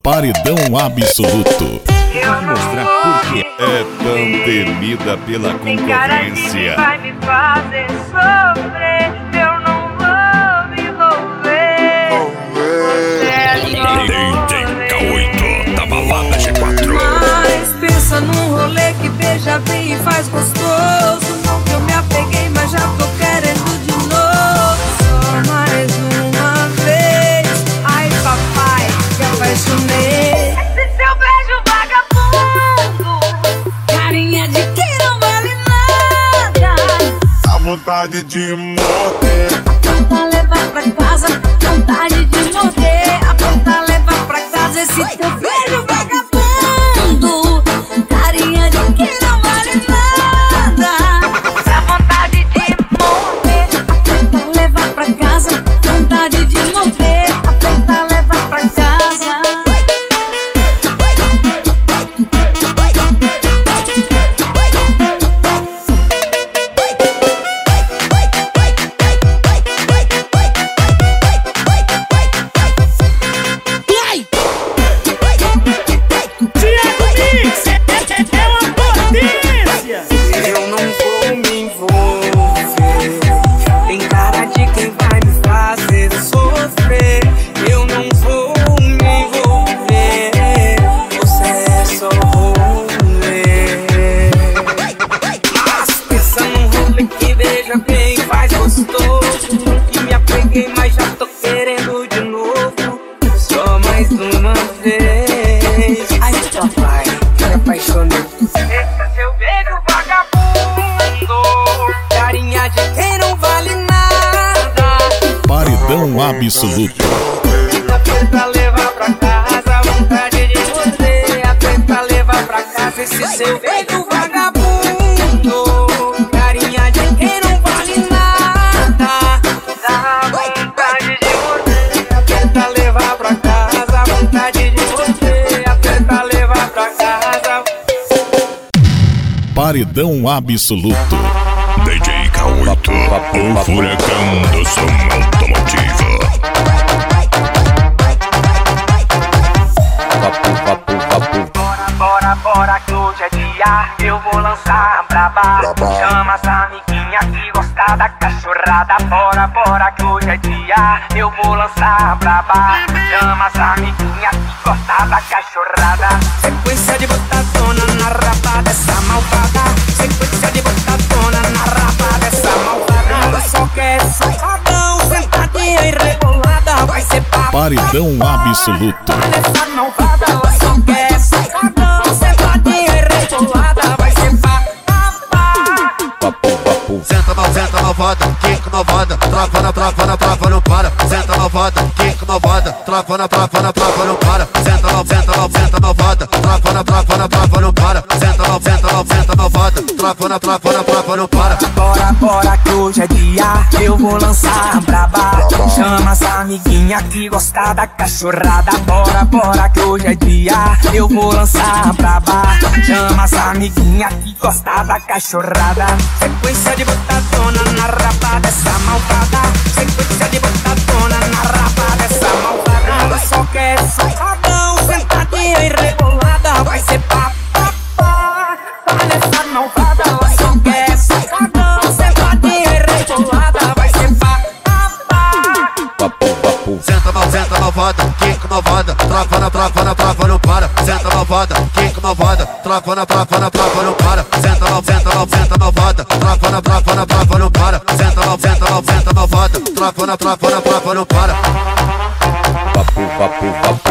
Paredão absoluto. Vai mostrar por que é tão temida pela concorrência. Vai me fazer sofrer, eu não vou me envolver. K8 da balada G4. Mas pensa num rolê que beija bem e faz gostoso. Não que eu me apeguei, mas já tô querendo de novo. Só mais uma vez. Ai papai, me apaixonei. Esse seu beijo vagabundo, Carinha de quem não vale nada. A vontade de morrer. Aponta levar pra casa, vontade de morrer. Aponta levar pra casa esse teu beijo vagabundo. Carinha de quem não vale nada. dá vontade de morrer. Aponta levar pra casa, vontade de morrer. Aponta levar pra casa. Eu não vou me envolver. Tem cara de quem vai me fazer sofrer. Eu não vou me envolver. Você é só rolê. Mas pensa num rolê que beija bem e faz gostoso. Não que me apeguei, mas já tô querendo de novo. Só mais uma vez. Ai papai, me apaixonei. Esse seu beijo vagabundo, carinha de quem não vale nada. Paredão absoluto. Tenta levar pra casa, vontade de você. Tenta levar pra casa esse seu beijo vagabundo, carinha de quem não vale nada. Dá vontade de você. Tenta levar pra casa, vontade de você. Tenta levar pra casa. Paredão absoluto. DJ K8, o furacão do som automotivo. Bora que hoje é dia, eu vou lançar a braba. Chama essa amiguinha que gosta da cachorrada. Bora que hoje é dia, eu vou lançar a braba. Chama essa amiguinha que gosta da cachorrada. Sequência de botadona na raba dessa malvada. Sequência de botadona na raba dessa malvada. Ela só quer safadão, sentadinha e rebolada. Vai ser papo. Paredão absoluto. Essa malvada, ela só quer safadão, sentadinha e rebolada. Vai ser papo. Senta malvada, quica malvada, trava na trava, não para. Senta malvada, quica malvada, trava na trava, não para. Senta malvada, trava na trava, não para. Senta malvada, trava na trava, não para. Bora que hoje é dia, eu vou lançar a braba. Chama essa amiguinha que gosta da cachorrada. Bora que hoje é dia, eu vou lançar a braba. Chama essa amiguinha que gosta da cachorrada. Sequência de botadona na raba dessa malvada. Sequência de botadona na raba dessa malvada. Ela só quer safadão, sentadinha e rebolada. Vai ser papapá. Olha essa malvada, ela só quer safadão, sentadinha e rebolada. Vai ser papapá. Senta malvada, quica malvada, trava na trava, não para. Senta malvada, quica malvada, trava na trava, não para. Senta malvada, trava na trava, não para. Senta malvada, trava na trava, não para.